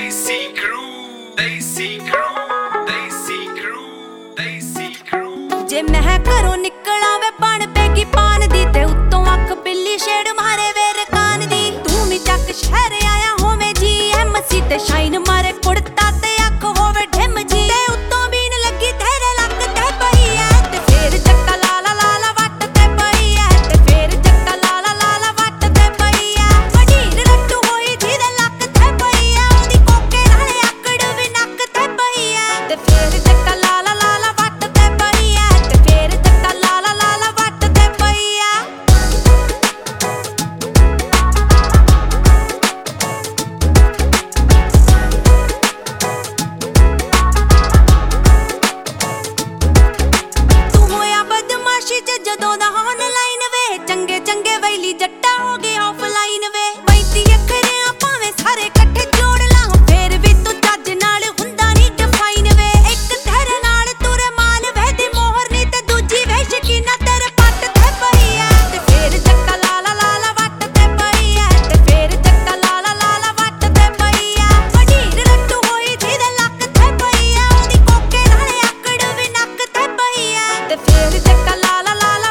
Desi crew, Desi crew, Desi crew, Desi crew। जे मैं घरों निकला वे बन पेगी पान दी ते उत्तों अख बिल्ली शेड़ मारे वे रकान दी। तू भी चक शहर आया होवे GMC ते शाइन मारे कुड़ता ते अख होवे ढिम जी ते उत्तों बीन लगी तेरे लक ते पई है ते फेर चक्का लाला लाला वट ते पई है ते फेर चक्का लाला लाला वट ते पई है। वडीर रट्टू होई जी दे लक ते पई है ओदी कोके नाले आकड़ वी नक ते पई है ते फेर चक्का लाला लाला वट ते पई है ते फेर चक्का लाला लाला वट ते पई है। ਜਦੋਂ ਦਾ ਆਨਲਾਈਨ ਵੇ ਚੰਗੇ ਚੰਗੇ ਵੈਲੀ ਜੱਟਾ ਹੋ ਗਏ ਆਫਲਾਈਨ ਵੇ 35 ਅੱਖਰਾਂ ਭਾਵੇਂ ਸਾਰੇ ਇਕੱਠੇ ਜੋੜ ਲਾਂ ਫੇਰ ਵੀ ਤੂੰ ਚੱਜ ਨਾਲ ਹੁੰਦਾ ਨਹੀਂ ਡਿਫਾਈਨ ਵੇ। ਇੱਕ ਤੇਰੇ ਨਾਲ ਤੁਰੇ ਮਾਲ ਵੇ ਦੀ ਮੋਹਰ ਨਹੀਂ ਤੇ ਦੂਜੀ ਵੇ ਸ਼ਕੀਨਾ ਤੇਰੇ ਪੱਟ ਤੇ ਪਈ ਐ ਤੇ ਫੇਰ ਚੱਕਾ ਲਾਲਾ ਲਾਲਾ ਵੱਟ ਤੇ ਪਈ ਐ ਤੇ ਫੇਰ ਚੱਕਾ ਲਾਲਾ ਲਾਲਾ ਵੱਟ ਤੇ ਪਈ ਐ। ਵਡੀਰ ਰੱਟੂ ਹੋਈ ਜਿਹਦੇ ਲੱਕ ਤੇ ਪਈ ਐ ਉਹਦੀ ਕੋਕੇ ਨਾਲੇ ਆਕੜ ਵੀ ਨੱਕ ਤੇ ਪਈ ਐ ਤੇ ਫੇਰ ਚੱਕਾ ਲਾਲਾ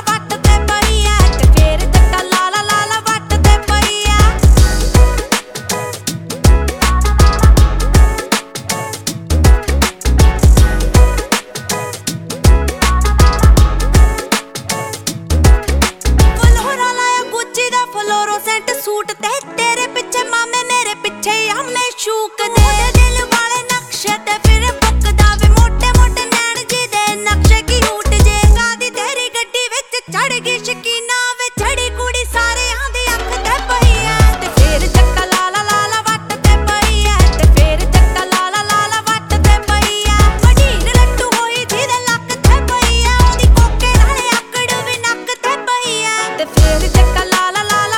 ਫਲੋਰੋਸੈਂਟ ਸੂਟ ਤੇ ਤੇਰੇ ਪਿੱਛੇ ਮਾਮੇ ਮੇਰੇ ਪਿੱਛੇ ਆ ਮੈਂ ਸ਼ੂਕ ਦੇ ਦਿਲ ਵਾਲੇ ਨਕਸ਼ੇ ਤੇ ਫਿਰ ਬੁੱਕਦਾ ਵੇ ਮੋਟੇ ਮੋਟੇ ਨੈਣ ਜੀ ਦੇ ਨਕਸ਼ੇ ਕੀ ਹੂਟ ਜੇ ਕਾਦੀ ਤੇਰੀ ਗੱਡੀ ਵਿੱਚ ਚੜ ਗਈ ਸ਼ਕੀਨਾ ਵੇ ਛੜੀ ਕੁੜੀ ਸਾਰਿਆਂ ਦੀ ਅੱਖ ਤੇ ਪਈ ਐ ਤੇ ਫੇਰ ਚੱਕਾ ਲਾਲਾ ਲਾਲਾ ਵੱਟ ਤੇ ਪਈ ਐ ਤੇ ਫੇਰ ਚੱਕਾ ਲਾਲਾ ਲਾਲਾ ਵੱਟ ਤੇ ਪਈ ਐ। ਵਡੀਰ ਲੱਟੂ ਹੋਈ ਜਿਹਦੇ ਲੱਕ ਤੇ ਪਈ ਐ ਉਹਦੀ ਕੋਕੇ ਨਾਲੇ ਆਕੜ ਵੀ ਨੱਕ ਤੇ ਪਈ ਐ ਤੇ ਫੇਰ ਚੱਕਾ ਲਾਲਾ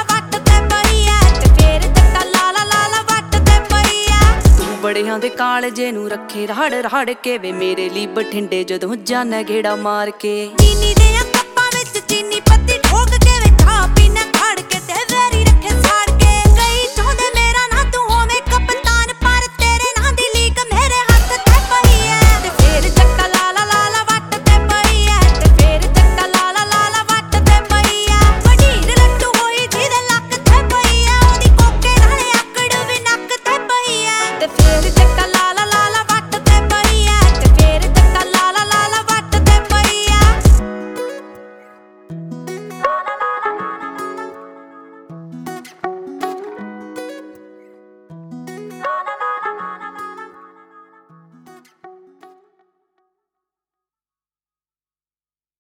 ਬੜਿਆਂ ਦੇ ਕਾਲਜੇ ਨੂੰ ਰੱਖੇ ਰਾੜ ਰਾੜ ਕੇ ਵੇ ਮੇਰੇ ਲਈ ਬਠਿੰਡੇ ਜਦੋਂ ਜਾਣਾ ਗੇੜਾ ਮਾਰ ਕੇ।